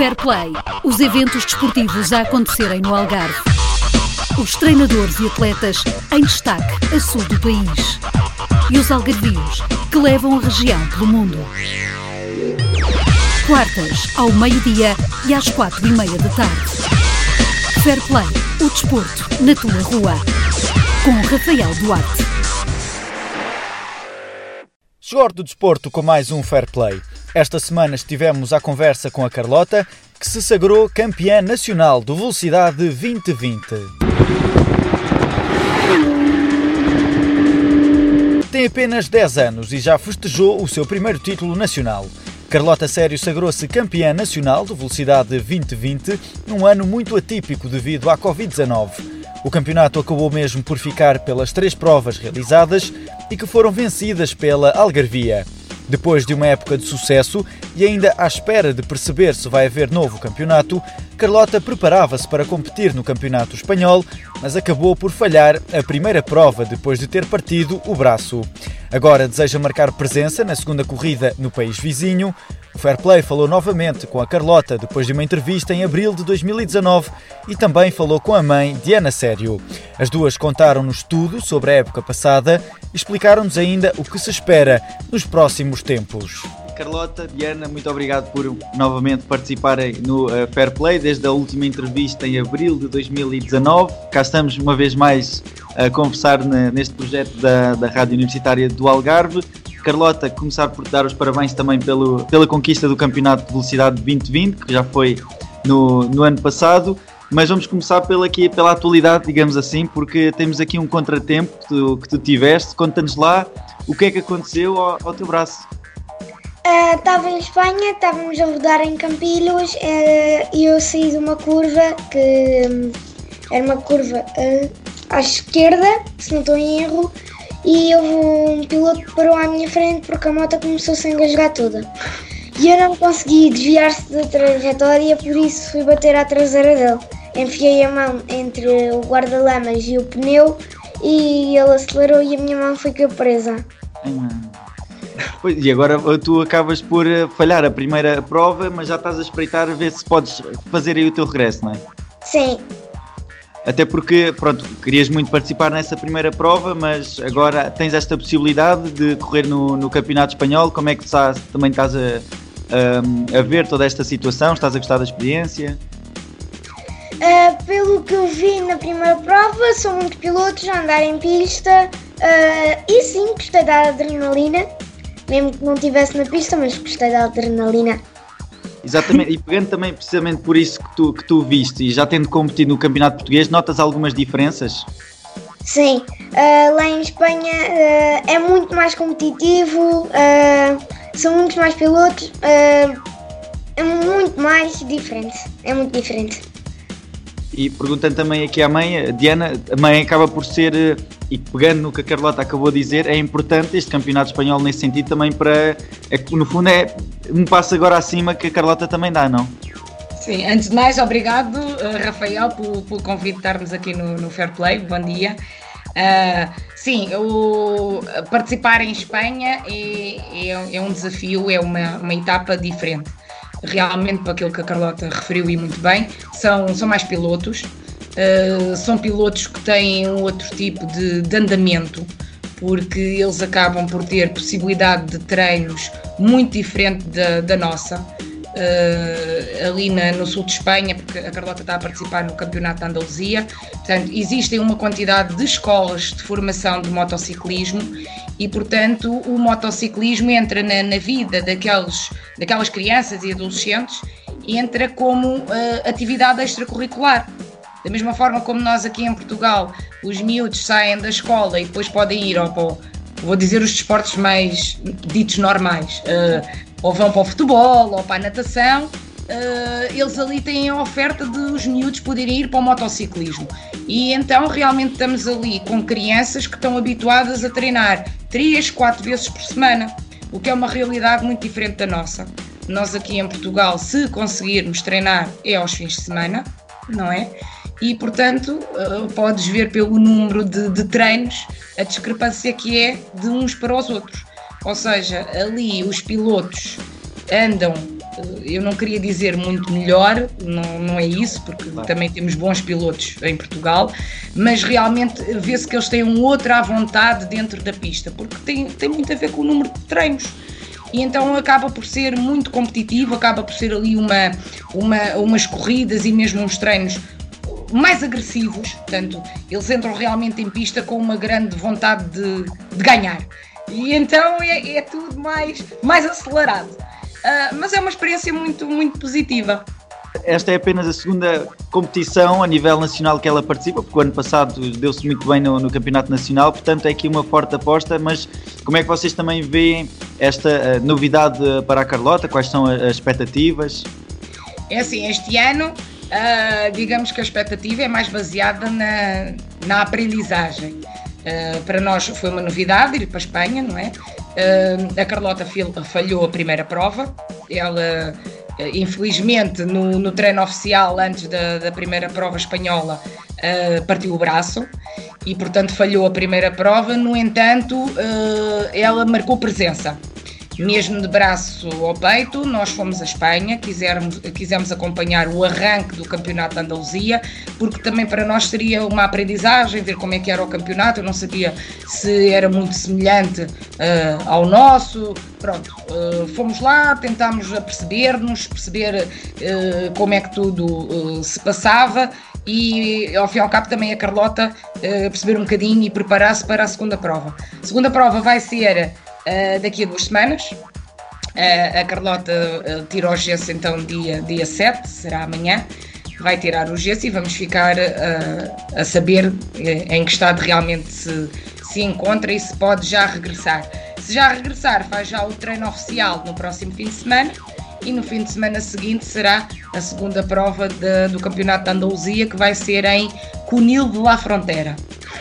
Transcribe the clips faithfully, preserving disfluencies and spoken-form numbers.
Fair Play, os eventos desportivos a acontecerem no Algarve. Os treinadores e atletas em destaque a sul do país. E os algarvios que levam a região pelo mundo. Quartas, ao meio-dia e às quatro e meia da tarde. Fair Play, o desporto na tua rua. Com Rafael Duarte. Chegou a hora do desporto com mais um Fair Play. Esta semana estivemos à conversa com a Carlota, que se sagrou campeã nacional do Velocidade vinte vinte. Tem apenas dez anos e já festejou o seu primeiro título nacional. Carlota Sério sagrou-se campeã nacional do Velocidade vinte vinte num ano muito atípico devido à covid dezanove. O campeonato acabou mesmo por ficar pelas três provas realizadas e que foram vencidas pela Algarvia. Depois de uma época de sucesso e ainda à espera de perceber se vai haver novo campeonato, Carlota preparava-se para competir no campeonato espanhol, mas acabou por falhar a primeira prova depois de ter partido o braço. Agora deseja marcar presença na segunda corrida no país vizinho. O Fair Play falou novamente com a Carlota depois de uma entrevista em abril de dois mil e dezanove e também falou com a mãe, Diana Sério. As duas contaram-nos tudo sobre a época passada e explicaram-nos ainda o que se espera nos próximos tempos. Carlota, Diana, muito obrigado por novamente participarem no uh, Fair Play desde a última entrevista em abril de dois mil e dezanove. Cá estamos uma vez mais a conversar na, neste projeto da, da Rádio Universitária do Algarve. Carlota, começar por te dar os parabéns também pelo, pela conquista do Campeonato de Velocidade vinte vinte, que já foi no, no ano passado, mas vamos começar pela, aqui, pela atualidade, digamos assim, porque temos aqui um contratempo que tu, que tu tiveste. Conta-nos lá o que é que aconteceu ao, ao teu braço. Estava uh, em Espanha, estávamos a rodar em Campilhos uh, e eu saí de uma curva que um, era uma curva uh, à esquerda, se não estou em erro, e houve um piloto que parou à minha frente porque a moto começou-se a engasgar toda. E eu não consegui desviar-se da trajetória, por isso fui bater à traseira dele. Enfiei a mão entre o guarda-lamas e o pneu e ele acelerou e a minha mão ficou presa. Hum. Pois, e agora tu acabas por falhar a primeira prova, mas já estás a espreitar a ver se podes fazer aí o teu regresso, não é? Sim. Até porque, pronto, querias muito participar nessa primeira prova, mas agora tens esta possibilidade de correr no, no Campeonato Espanhol. Como é que estás, também estás a, a, a ver toda esta situação? Estás a gostar da experiência? Uh, pelo que eu vi na primeira prova, são muitos pilotos a andar em pista uh, e sim, gostei da adrenalina. Mesmo que não estivesse na pista, mas gostei da adrenalina. Exatamente, e pegando também precisamente por isso que tu, que tu viste e já tendo competido no Campeonato Português, notas algumas diferenças? Sim, uh, lá em Espanha uh, é muito mais competitivo, uh, são muitos mais pilotos, uh, é muito mais diferente, é muito diferente. E perguntando também aqui à mãe, a Diana, a mãe acaba por ser, e pegando no que a Carlota acabou de dizer, é importante este campeonato espanhol nesse sentido também para, é, no fundo é um passo agora acima que a Carlota também dá, não? Sim, antes de mais, obrigado Rafael por, por convidar-nos aqui no, no Fair Play, bom dia. Uh, sim, o, participar em Espanha é, é, é um desafio, é uma, uma etapa diferente. Realmente, para aquilo que a Carlota referiu e muito bem, são, são mais pilotos, uh, são pilotos que têm um outro tipo de, de andamento, porque eles acabam por ter possibilidade de treinos muito diferente da, da nossa, uh, ali na, no sul de Espanha, porque a Carlota está a participar no Campeonato da Andaluzia. Portanto, existem uma quantidade de escolas de formação de motociclismo e, portanto, o motociclismo entra na, na vida daqueles, daquelas crianças e adolescentes e entra como uh, atividade extracurricular. Da mesma forma como nós aqui em Portugal, os miúdos saem da escola e depois podem ir ao, ao vou dizer os desportos mais ditos normais, uh, ou vão para o futebol ou para a natação, uh, eles ali têm a oferta de os miúdos poderem ir para o motociclismo. E então realmente estamos ali com crianças que estão habituadas a treinar três, quatro vezes por semana, o que é uma realidade muito diferente da nossa. Nós aqui em Portugal, se conseguirmos treinar, é aos fins de semana, não é? E, portanto, podes ver pelo número de, de treinos a discrepância que é de uns para os outros. Ou seja, ali os pilotos andam eu não queria dizer muito melhor, não, não é isso, porque claro, também temos bons pilotos em Portugal, mas realmente vê-se que eles têm um outro à vontade dentro da pista, porque tem, tem muito a ver com o número de treinos. E então acaba por ser muito competitivo, acaba por ser ali uma, uma, umas corridas e mesmo uns treinos mais agressivos, portanto, eles entram realmente em pista com uma grande vontade de, de ganhar. E então é, é tudo mais, mais acelerado. Uh, mas é uma experiência muito, muito positiva. Esta é apenas a segunda competição a nível nacional que ela participa, porque o ano passado deu-se muito bem no, no Campeonato Nacional, portanto é aqui uma forte aposta, mas como é que vocês também veem esta uh, novidade para a Carlota? Quais são as, as expectativas? É assim, este ano, uh, digamos que a expectativa é mais baseada na, na aprendizagem. Uh, para nós foi uma novidade ir para a Espanha, não é? Uh, a Carlota falhou a primeira prova, ela infelizmente no, no treino oficial antes da, da primeira prova espanhola uh, partiu o braço e portanto falhou a primeira prova. No entanto, uh, ela marcou presença mesmo de braço ao peito. Nós fomos à Espanha, quisermos, quisemos acompanhar o arranque do campeonato da Andaluzia, porque também para nós seria uma aprendizagem, ver como é que era o campeonato. Eu não sabia se era muito semelhante uh, ao nosso. Pronto, uh, fomos lá, tentámos perceber-nos, perceber uh, como é que tudo uh, se passava e ao fim e ao cabo também a Carlota uh, perceber um bocadinho e preparar-se para a segunda prova. A segunda prova vai ser Uh, daqui a duas semanas. Uh, a Carlota uh, tira o gesso então dia, dia sete, será amanhã, vai tirar o gesso e vamos ficar uh, a saber uh, em que estado realmente se, se encontra e se pode já regressar. Se já regressar, faz já o treino oficial no próximo fim de semana e no fim de semana seguinte será a segunda prova de, do Campeonato da Andaluzia, que vai ser em Cunil de la Frontera.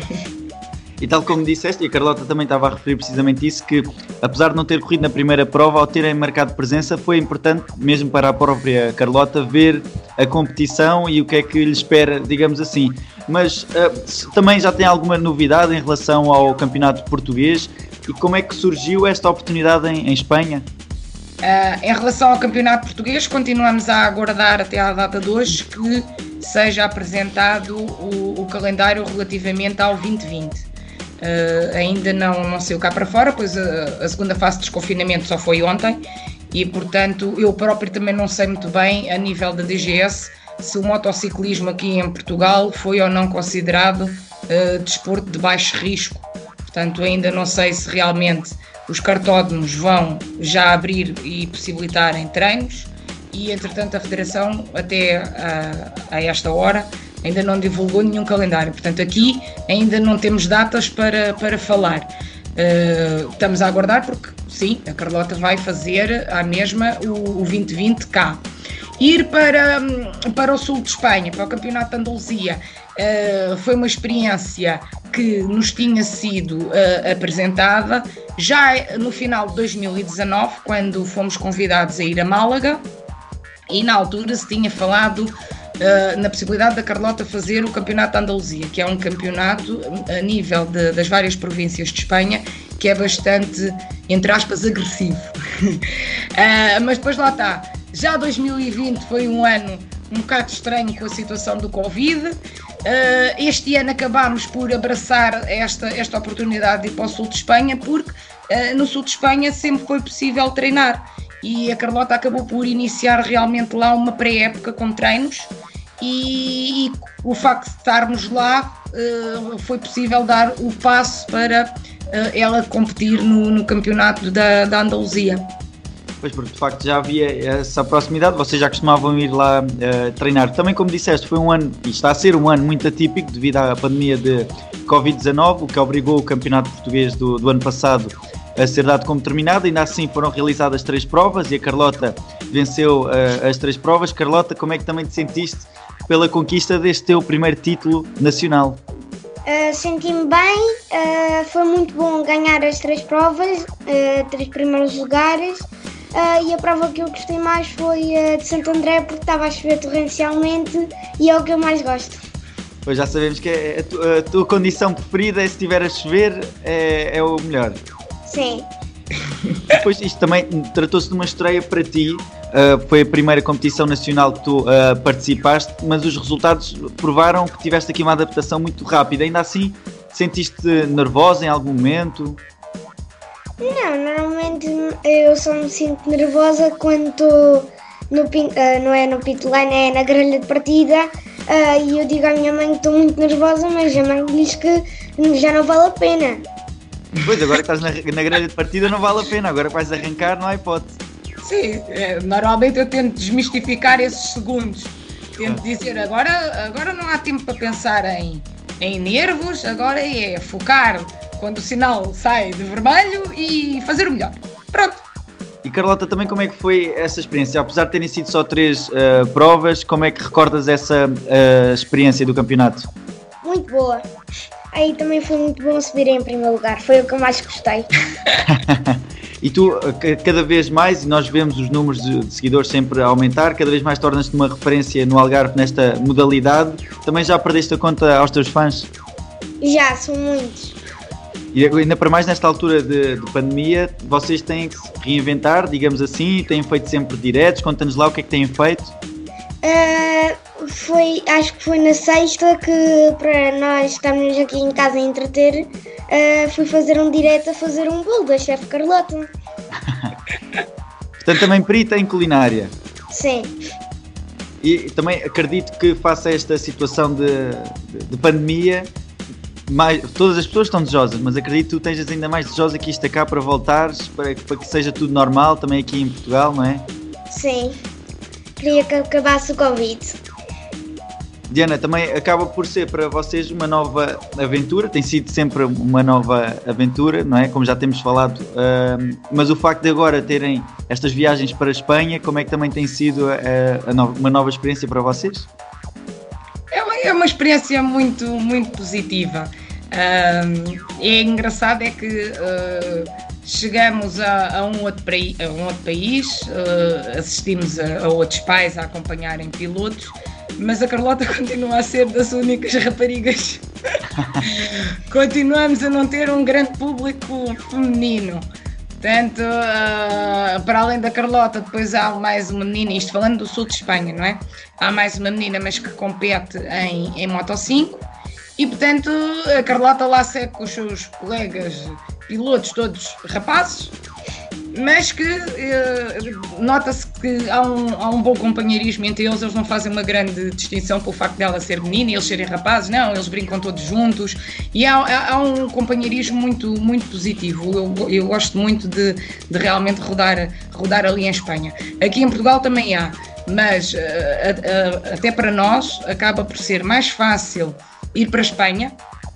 E tal como disseste, e a Carlota também estava a referir precisamente isso, que apesar de não ter corrido na primeira prova, ao terem marcado presença, foi importante, mesmo para a própria Carlota, ver a competição e o que é que lhe espera, digamos assim. Mas uh, também já tem alguma novidade em relação ao campeonato português e como é que surgiu esta oportunidade em, em Espanha? Uh, em relação ao campeonato português, continuamos a aguardar até à data de hoje que seja apresentado o, o calendário relativamente ao vinte vinte. Uh, ainda não, não saiu cá para fora, pois a, a segunda fase de desconfinamento só foi ontem e, portanto, eu próprio também não sei muito bem, a nível da D G S, se o motociclismo aqui em Portugal foi ou não considerado uh, desporto de baixo risco. Portanto, ainda não sei se realmente os cartódromos vão já abrir e possibilitarem treinos e, entretanto, a Federação, até a, a esta hora, ainda não divulgou nenhum calendário. Portanto, aqui ainda não temos datas para, para falar. Uh, estamos a aguardar porque, sim, a Carlota vai fazer à mesma o, o vinte vinte cá. Ir para, para o sul de Espanha, para o Campeonato de Andaluzia, uh, foi uma experiência que nos tinha sido uh, apresentada já no final de dois mil e dezanove, quando fomos convidados a ir a Málaga, e na altura se tinha falado Uh, na possibilidade da Carlota fazer o Campeonato da Andaluzia, que é um campeonato a nível de, das várias províncias de Espanha, que é bastante, entre aspas, agressivo. uh, mas depois lá está, já dois mil e vinte foi um ano um bocado estranho com a situação do Covid. Uh, este ano acabámos por abraçar esta, esta oportunidade de ir para o sul de Espanha, porque uh, no sul de Espanha sempre foi possível treinar. E a Carlota acabou por iniciar realmente lá uma pré-época com treinos e, e o facto de estarmos lá uh, foi possível dar o passo para uh, ela competir no, no campeonato da, da Andaluzia. Pois, porque de facto já havia essa proximidade, vocês já costumavam ir lá uh, treinar. Também, como disseste, foi um ano, e está a ser um ano muito atípico devido à pandemia de covid dezanove, o que obrigou o campeonato português do, do ano passado a ser dado como terminado. Ainda assim foram realizadas três provas e a Carlota venceu uh, as três provas. Carlota, como é que também te sentiste pela conquista deste teu primeiro título nacional? Uh, senti-me bem, uh, foi muito bom ganhar as três provas, uh, três primeiros lugares, uh, e a prova que eu gostei mais foi a de Santo André, porque estava a chover torrencialmente e é o que eu mais gosto. Pois já sabemos que a, tu, a tua condição preferida é, se estiver a chover, é, é o melhor. Sim. Depois isto também tratou-se de uma estreia para ti, uh, foi a primeira competição nacional que tu uh, participaste, mas os resultados provaram que tiveste aqui uma adaptação muito rápida. Ainda assim, sentiste nervosa em algum momento? Não, normalmente eu só me sinto nervosa quando estou no, uh, não é no pit lane, é na grelha de partida, uh, e eu digo à minha mãe que estou muito nervosa, mas a mãe diz que já não vale a pena. Pois, agora que estás na, na grelha de partida não vale a pena, agora que vais arrancar não há hipótese. Sim, é, normalmente eu tento desmistificar esses segundos, tento dizer agora, agora não há tempo para pensar em, em nervos, agora é focar quando o sinal sai de vermelho e fazer o melhor. Pronto. E Carlota, também como é que foi essa experiência? Apesar de terem sido só três uh, provas, como é que recordas essa uh, experiência do campeonato? Muito boa. Aí também foi muito bom subir em primeiro lugar, foi o que eu mais gostei. E tu, cada vez mais, e nós vemos os números de seguidores sempre a aumentar, cada vez mais tornas-te uma referência no Algarve nesta modalidade. Também já perdeste a conta aos teus fãs? Já, são muitos. E ainda para mais nesta altura de, de pandemia, vocês têm que se reinventar, digamos assim, têm feito sempre diretos. Conta-nos lá o que é que têm feito. Uh, foi, acho que foi na sexta que, para nós estarmos aqui em casa a entreter, uh, fui fazer um direto a fazer um bolo da chefe Carlota. Portanto, também perita em culinária. Sim. E também acredito que faça esta situação de, de, de pandemia, mais, todas as pessoas estão desejosas, mas acredito que tu estejas ainda mais desejosa que isto cá para voltares, para, para que seja tudo normal, também aqui em Portugal, não é? Sim. Queria que acabasse o Covid. Diana, também acaba por ser para vocês uma nova aventura, tem sido sempre uma nova aventura, não é? Como já temos falado, uh, mas o facto de agora terem estas viagens para a Espanha, como é que também tem sido a, a nova, uma nova experiência para vocês? É uma, é uma experiência muito, muito positiva. Uh, é engraçado é que uh, chegamos a, a, um outro praí, a um outro país, uh, assistimos a, a outros pais a acompanharem pilotos, mas a Carlota continua a ser das únicas raparigas. Continuamos a não ter um grande público feminino. Portanto, uh, para além da Carlota, depois há mais uma menina, isto falando do sul de Espanha, não é? Há mais uma menina, mas que compete em, em Moto cinco, e portanto a Carlota lá segue com os seus colegas pilotos, todos rapazes, mas que uh, nota-se que há um, há um bom companheirismo entre eles. Eles não fazem uma grande distinção pelo facto dela ser menina e eles serem rapazes, não, eles brincam todos juntos, e há, há, há um companheirismo muito, muito positivo. Eu, eu gosto muito de, de realmente rodar, rodar ali em Espanha. Aqui em Portugal também há, mas uh, uh, uh, até para nós acaba por ser mais fácil ir para a Espanha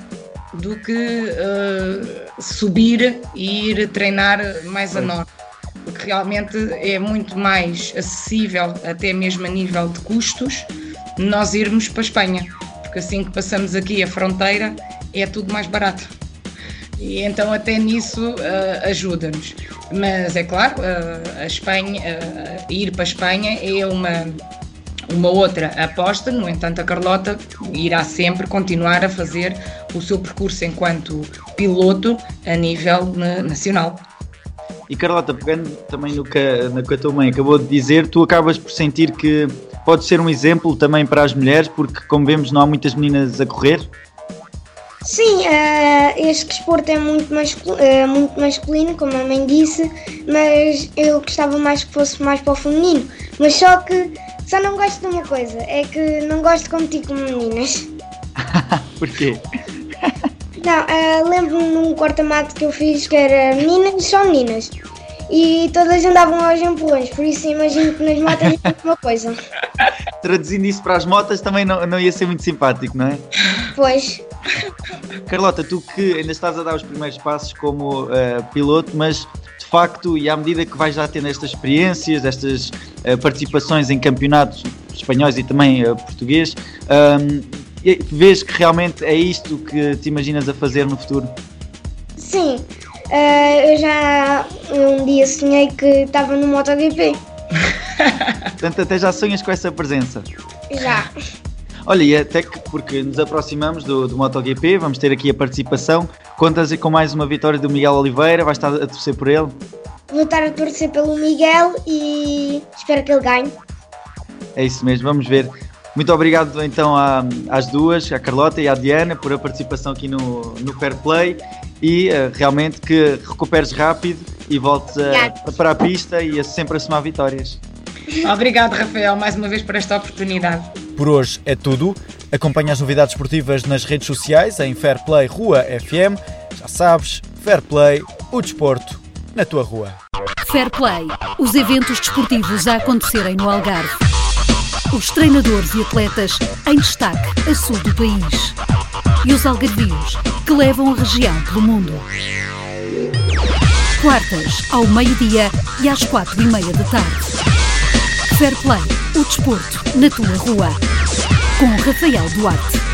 do que uh, subir e ir treinar mais a norte, porque realmente é muito mais acessível, até mesmo a nível de custos, nós irmos para a Espanha, porque assim que passamos aqui a fronteira é tudo mais barato, e então até nisso uh, ajuda-nos. Mas é claro, uh, a Espanha, uh, ir para a Espanha é uma uma outra aposta. No entanto, a Carlota irá sempre continuar a fazer o seu percurso enquanto piloto a nível nacional. E Carlota, pegando também no que, no que a tua mãe acabou de dizer, tu acabas por sentir que pode ser um exemplo também para as mulheres, porque como vemos não há muitas meninas a correr? Sim, uh, este desporto é muito, mascul- uh, muito masculino, como a mãe disse, mas eu gostava mais que fosse mais para o feminino. Mas só que só não gosto de uma coisa, é que não gosto de competir com meninas. Porquê? Não, uh, lembro-me num corta-mato que eu fiz que era meninas, só meninas. E todas andavam aos empurrões, por isso imagino que nas motas é a mesma coisa. Traduzindo isso para as motas também não, não ia ser muito simpático, não é? Pois. Carlota, tu que ainda estás a dar os primeiros passos como uh, piloto, mas de facto, e à medida que vais já tendo estas experiências, estas uh, participações em campeonatos espanhóis e também uh, português, um, vês que realmente é isto que te imaginas a fazer no futuro? Sim, uh, eu já um dia sonhei que estava no MotoGP. Portanto, até já sonhas com essa presença? Já. Olha, e até que porque nos aproximamos do, do MotoGP, vamos ter aqui a participação. Contas com mais uma vitória do Miguel Oliveira, vais estar a torcer por ele? vou estar a torcer pelo Miguel e espero que ele ganhe. É isso mesmo, vamos ver. Muito obrigado então à, às duas, à Carlota e à Diana, por a participação aqui no, no Fair Play e uh, realmente que recuperes rápido e voltes a, para a pista e a sempre a somar vitórias. Obrigado, Rafael, mais uma vez por esta oportunidade. Por hoje é tudo. Acompanha as novidades esportivas nas redes sociais em Fair Play Rua F M. Já sabes, Fair Play, o desporto na tua rua. Fair Play, os eventos desportivos a acontecerem no Algarve. Os treinadores e atletas em destaque a sul do país. E os algarvios que levam a região pelo mundo. Quartas, ao meio-dia e às quatro e meia da tarde. Fair Play, o desporto na tua rua. Com Rafael Duarte.